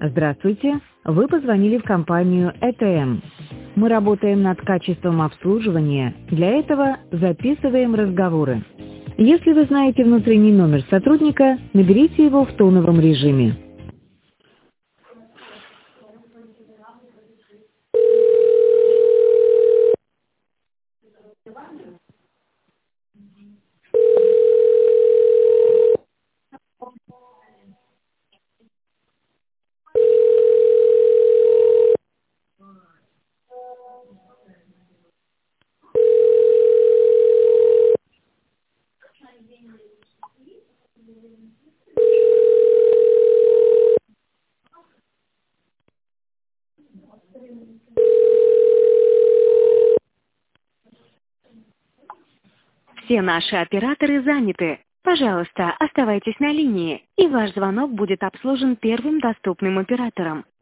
Здравствуйте. Вы позвонили в компанию ЭТМ. Мы работаем над качеством обслуживания. Для этого записываем разговоры. Если вы знаете внутренний номер сотрудника, наберите его в тоновом режиме. Все наши операторы заняты. Пожалуйста, оставайтесь на линии, и ваш звонок будет обслужен первым доступным оператором.